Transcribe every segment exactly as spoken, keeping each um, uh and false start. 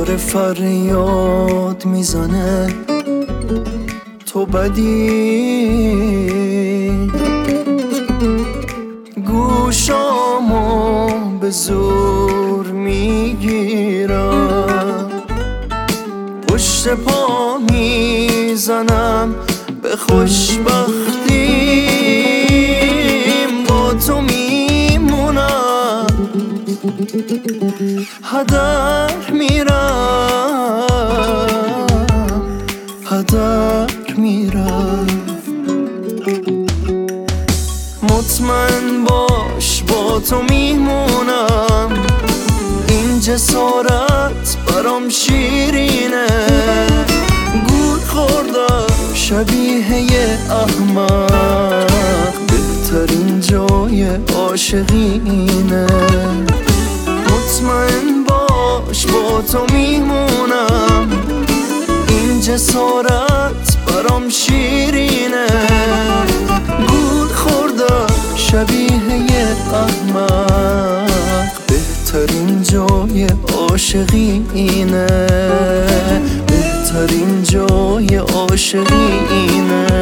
داره فریاد میزنه تو بدی، گوشامو به زور میگیرم، پشت پا میزنم به خوشبختیم، با تو میمونم، هدر میرم، هدر میرم. مطمئن باش با تو میمونم، این جسارت برام شیرینه، گول خوردم شبیه یه احمق، بهترین جای عاشقینه. مطمئن باش با تو میمونم، این جسارت برام شیرینه، گول خوردم شبیه یه احمق، بهترین جای عاشقینه، بهترین جای عاشقینه.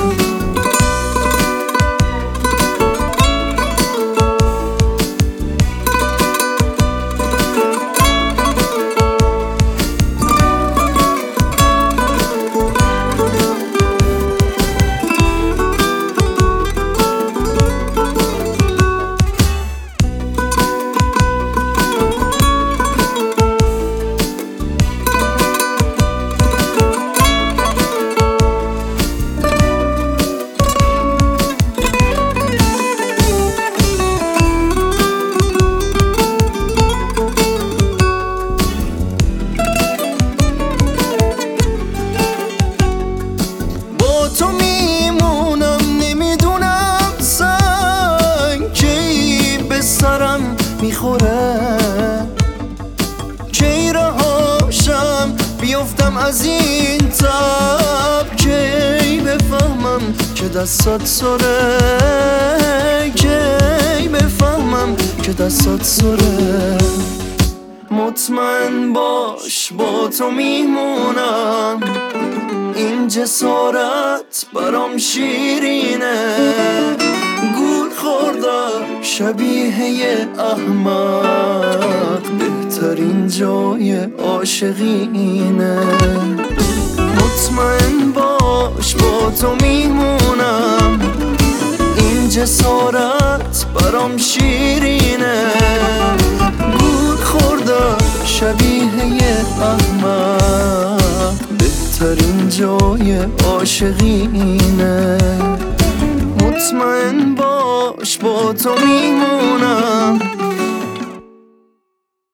تو میمونم، نمیدونم سنگ کی به سرم میخوره، کی رهاشم بیفتم از این تب، کی بفهمم که دستات سره، کی بفهمم که دستات سره. مطمئن باش با تو میمونم، این جسارت برام شیرینه، گول خوردم شبیه یه احمق، بهترین جای عاشقینه. مطمئن باش با تو میمونم، این جسارت برام شیرینه، گول خوردم شبیه یه احمق، بهترین جای عاشقینه. مطمئن باش با تو میمونم،